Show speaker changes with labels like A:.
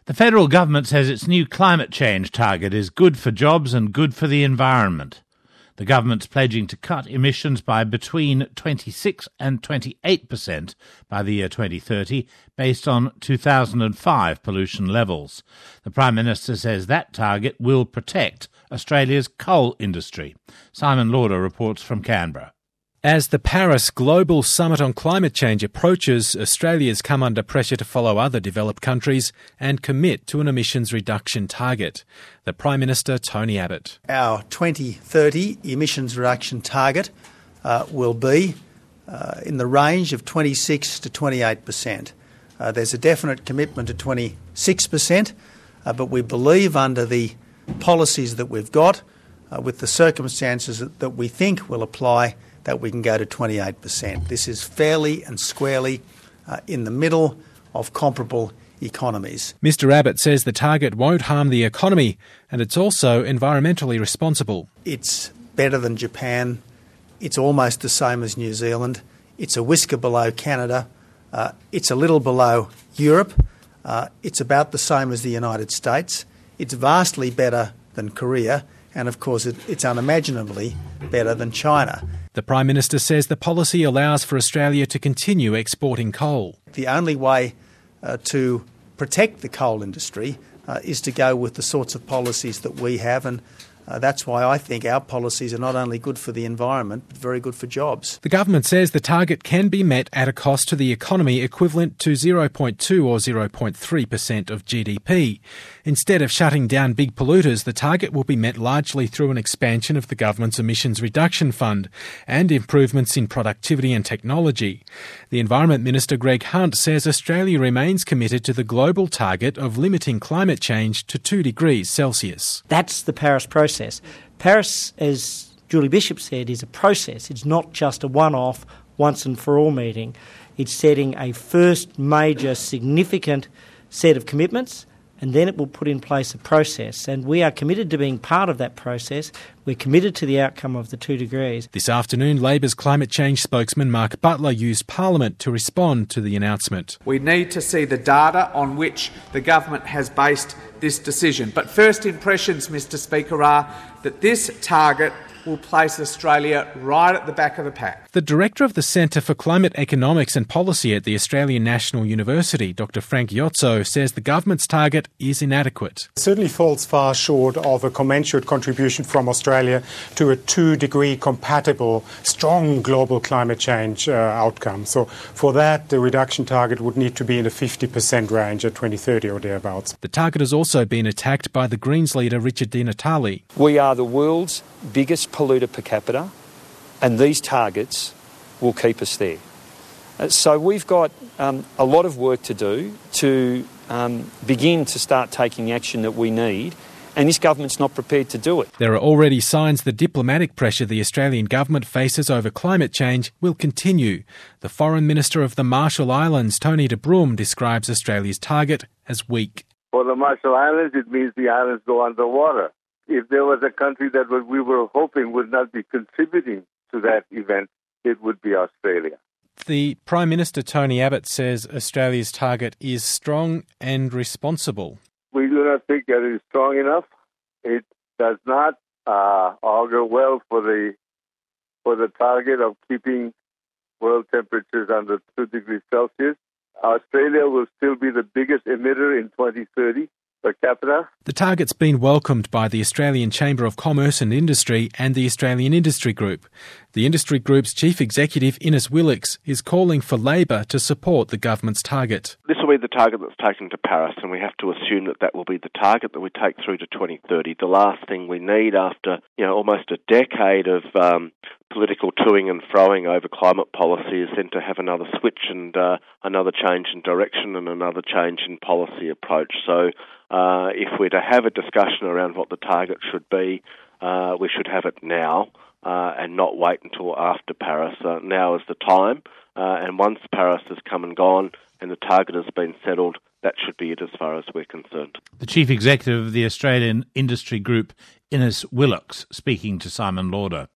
A: The federal government says its new climate change target is good for jobs and good for the environment. The government's pledging to cut emissions by between 26 and 28% by the year 2030, based on 2005 pollution levels. The Prime Minister says that target will protect Australia's coal industry. Simon Lauder reports from Canberra.
B: As the Paris Global Summit on Climate Change approaches, Australia's come under pressure to follow other developed countries and commit to an emissions reduction target. The Prime Minister, Tony Abbott.
C: Our 2030 emissions reduction target will be in the range of 26 to 28%. There's a definite commitment to 26%, but we believe under the policies that we've got, with the circumstances that we think will apply, that we can go to 28%. This is fairly and squarely in the middle of comparable economies.
B: Mr Abbott says the target won't harm the economy and it's also environmentally responsible.
C: It's better than Japan. It's almost the same as New Zealand. It's a whisker below Canada. It's a little below Europe. It's about the same as the United States. It's vastly better than Korea. And of course, it's unimaginably better than China.
B: The Prime Minister says the policy allows for Australia to continue exporting coal.
C: The only way to protect the coal industry is to go with the sorts of policies that we have, and that's why I think our policies are not only good for the environment, but very good for jobs.
B: The government says the target can be met at a cost to the economy equivalent to 0.2 or 0.3% of GDP. Instead of shutting down big polluters, the target will be met largely through an expansion of the government's emissions reduction fund and improvements in productivity and technology. The Environment Minister, Greg Hunt, says Australia remains committed to the global target of limiting climate change to 2 degrees Celsius.
D: That's the Paris process. Paris, as Julie Bishop said, is a process. It's not just a one-off, once and for all meeting. It's setting a first major significant set of commitments, and then it will put in place a process. And we are committed to being part of that process. We're committed to the outcome of the 2 degrees.
B: This afternoon, Labor's climate change spokesman Mark Butler used Parliament to respond to the announcement.
E: We need to see the data on which the government has based this decision. But first impressions, Mr Speaker, are that this target will place Australia right at the back of the pack.
B: The Director of the Centre for Climate Economics and Policy at the Australian National University, Dr Frank Iozzo, says the government's target is inadequate.
F: It certainly falls far short of a commensurate contribution from Australia to a 2-degree compatible, strong global climate change outcome. So for that, the reduction target would need to be in the 50% range at 2030 or thereabouts.
B: The target has also been attacked by the Greens leader Richard Di Natale.
G: We are the world's biggest polluter per capita, and these targets will keep us there. So we've got a lot of work to do to begin to start taking the action that we need, and this government's not prepared to do it.
B: There are already signs the diplomatic pressure the Australian government faces over climate change will continue. The Foreign Minister of the Marshall Islands, Tony de Bruym, describes Australia's target as weak.
H: For the Marshall Islands, it means the islands go underwater. If there was a country that we were hoping would not be contributing to that event, it would be Australia.
B: The Prime Minister, Tony Abbott, says Australia's target is strong and responsible.
H: We do not think that it is strong enough. It does not augur well for the target of keeping world temperatures under 2 degrees Celsius. Australia will still be the biggest emitter in 2030. Per capita.
B: The target's been welcomed by the Australian Chamber of Commerce and Industry and the Australian Industry Group. The Industry Group's Chief Executive, Innes Willox, is calling for Labor to support the government's target.
I: This will be the target that's taken to Paris, and we have to assume that will be the target that we take through to 2030. The last thing we need after almost a decade of political toing and froing over climate policy is then to have another switch and another change in direction and another change in policy approach. So if we're to have a discussion around what the target should be, we should have it now and not wait until after Paris. Now is the time, and once Paris has come and gone and the target has been settled, that should be it as far as we're concerned.
A: The Chief Executive of the Australian Industry Group, Innes Willox, speaking to Simon Lauder.